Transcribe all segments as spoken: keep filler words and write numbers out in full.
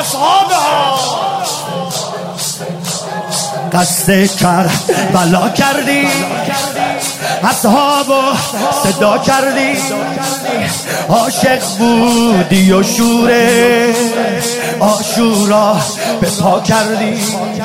اصحابها. قصد کربلا کردی، اصحابو صدا کردی، عاشق بودی و شور عاشورا به پا کردی.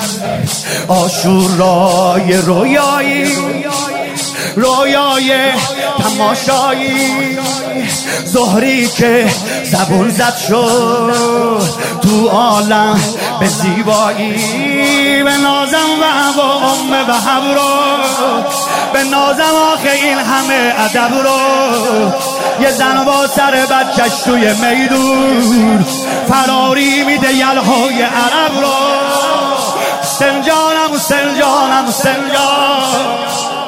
عاشورای رویایی، رویای تماشایی، زهری که زبون زد شد تو عالم به زیبایی. به نازم و ام و حبرو، به نازم آخه این همه ادب رو. یه زن با سر بچش توی میدون فراری میده یلهای عرب رو. سنجانم سنجانم سنجان،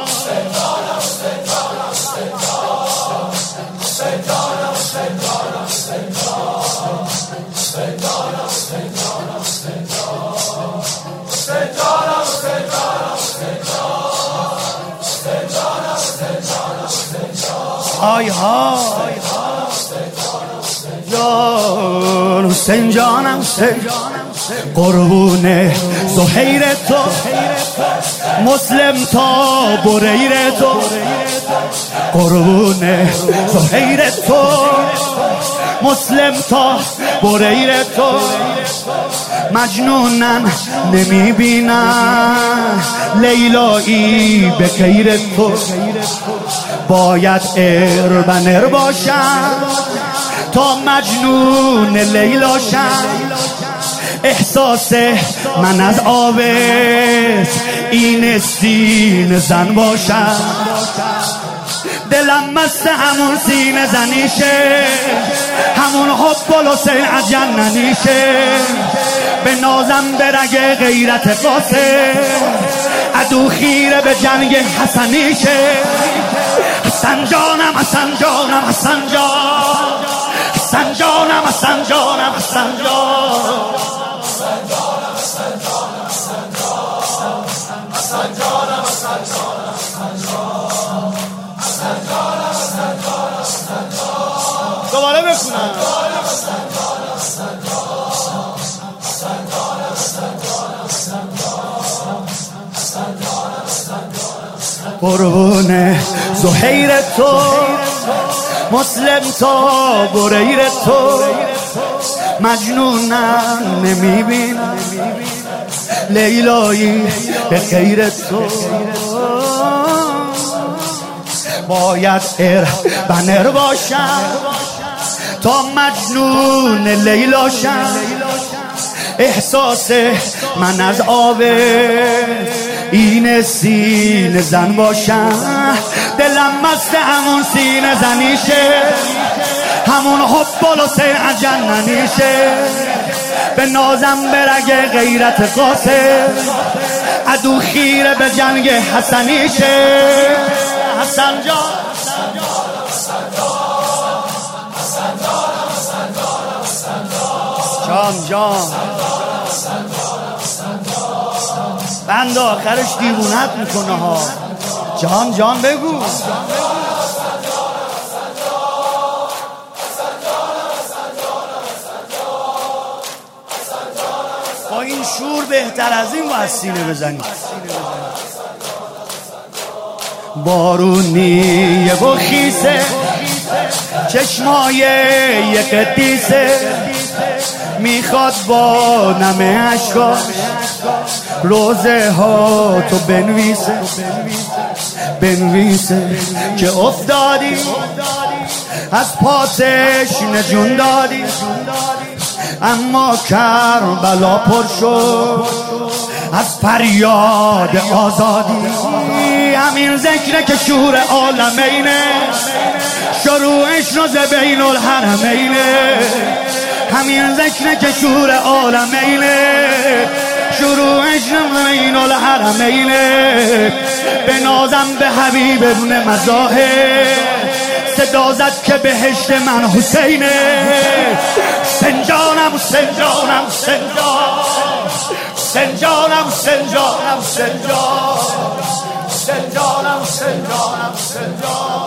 های های جان حسین جانم سنجانم، قربون زهیر تو مسلم تا بریر تو، قربون زهیر تو مسلم تا بریر تو. مجنونم نمیبینم لیلایی به غیر تو، باید اربنر باشم تا مجنون لیلاشم. احساس من از آبست این سینه زن باشم، دلم مست همون سینه زنیشه، همون حب الحسین از جننیشه. به نازم به رگ غیرت قاسم، عدو خیره به جنگ حسنیشه. حسن جانم حسن جانم حسن جان، حسن جانم حسن جانم حسن جان، حسن جانم حسن جانم حسن جان، حسن جانم حسن جانم حسن جان، حسن جانم حسن جانم حسن جان. دوباره بخونم. قربون زهیر تو مسلم تا بریر تو، مجنونم نمیبینم لیلایی به غیر تو. باید اربنر باشم تا مجنون لیلاشم. احساس من از آبه این سینه زن باشم، دلم مست همون سینه زنیشه، همون حب الحسین از جننیشه. به نازم به رگ غیرت قاسم، عدو خیره به جنگ حسنیشه. حسن جان جان جان بند آخرش دیوونت میکنه ها. جان جان بگو. با این شور بهتر از این باید سینه بزنی. بارونی و خیسه چشمای یک قدیسه، میخواد با نمه عشقاش روزه ها تو بنویسه، بنویسه که افتادی از پاتش نجون دادی، اما کربلا پر شد از فریاد آزادی. همین ذکر که شور عالمینه، شروعش روز بین الحرمینه. همین ذکر که شور عالمینه، شروعش روز بین الحرمینه. به نازم به حبیب ابن مظاهر، صدا زد که بهشت من حسینه. سنجانم سنجانم سنجان، سنجانم سنجانم سنجان، سنجانم سنجانم سنجان.